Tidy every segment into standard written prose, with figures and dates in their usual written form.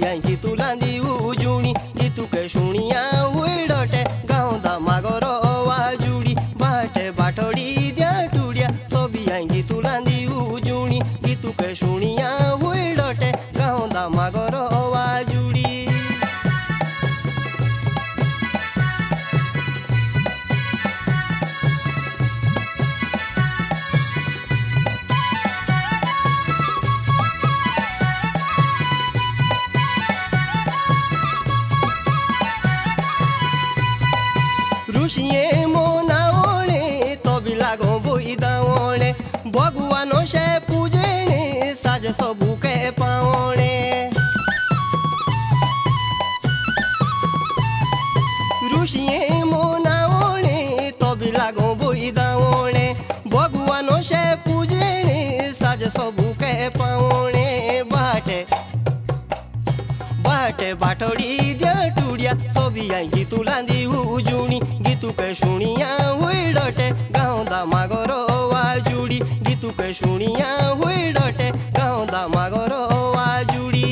सबियाई गीतु लांदी उजुणी गीतु के शुणिया हुईडटे गाउँदा मागर वाजुडी बाटे बाटोडी द्या टुडिया सबियाई गीतु लांदी उजुणी गीतु के शुणिया हुईडटे गाउँदा मागर वाजुडी ऋषिए मोनावणे तबी लागो बोईदावणे भगवानो शे पूजेणे साज सबू के पावणे ऋषिए मोनावणे तबी लागो बोईदावणे भगवानो शे पूजेणे साज सबू के पावणे बाटे बाटे बाटोडी द्या टुडिया सबियाई गीतु लांदी उजुणी गीतु के शुणिया हुईडटे गाउँदा मागर वाजुडी गीतु के शुणिया हुईडटे गाउँदा मागर वाजुडी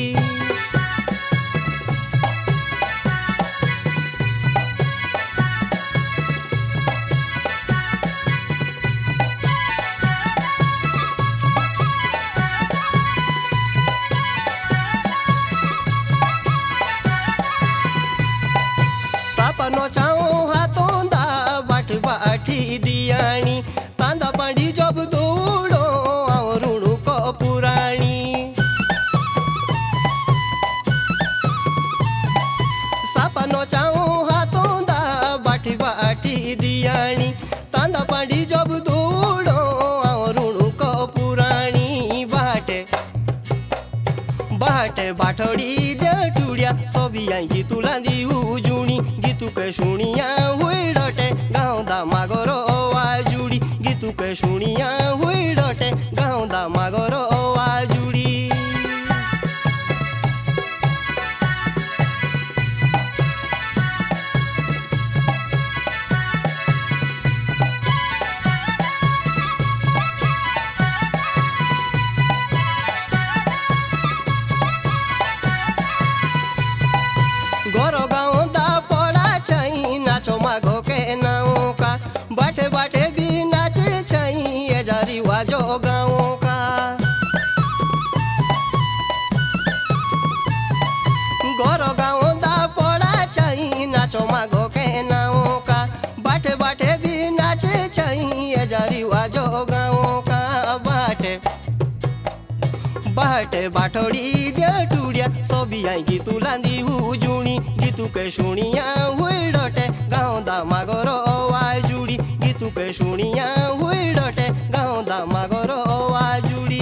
सापनो चाओ हातोंदा बाट बाठी दियाणी तांदा पांडी जब दौड़ो आवरुणु को पुराणी सापनो चाओ हातोंदा बाठी बाठी दियाणी तांदा पांडी जब दौड़ो आवरुणु को पुराणी बाटे बाटे बाटोडी द्या टुडिया सबियाई गीतु लांदी उजुणी गीतु के शुणिया हुईडटे गाउँदा मागर वाजुडी गीतु के शुणिया हुईडटे गाउँदा मागर वाजुडी घर गाउँदा पड़ा चाहिँ नाचो माघो के नाउ का बाटे बाटे भी नाचे चाहिँ ये जरी वाजो गाँव का घर गाउँदा पड़ा चाहिँ नाचो माघो के नाउ का बाटे बाटे भी नाचे चाहिँ ये जरी वाजो गाँव का बाटे बाटे बाटोडी द्या टुडिया सबियाई गीतु लांदी उजुणी गीतु के शुणिया हुईडटे गाउँदा मागर वाजुडी गीतु के शुणिया हुईडटे गाउँदा मागर वाजुडी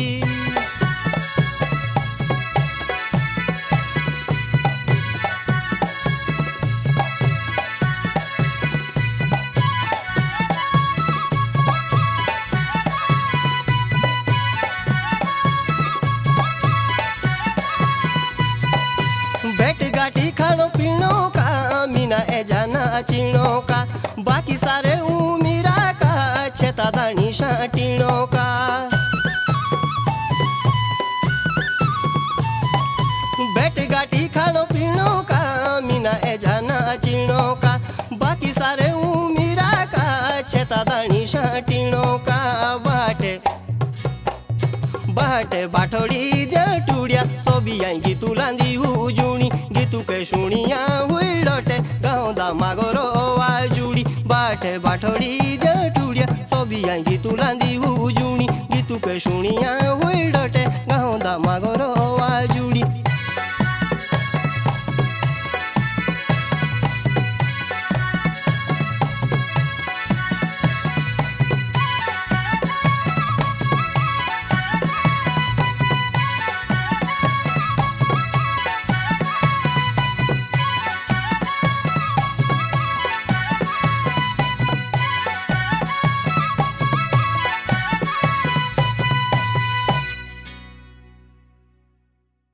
भेट गाठी खानो पीनो का मीना ए जाना चिनो का बाकी सारे उमीरा का छेता दानी शाटिनो का भेट गाठी खानो पीनो का मीना ए जाना चिनो का बाकी सारे उमीरा का छेता दानी शाटिनो का बाटे बाटे बाटोडी द्या टुडिया सबियाई गीतु लांदी उजुणी गीतु के शुणिया हुईडटे गाउँदा मागर वाजुडी बाटे बाटोडी द्या टुडिया सबियाई गीतु लांदी उजुणी गीतु के शुणिया हुईडटे गाउँदा मागर वाजुडी।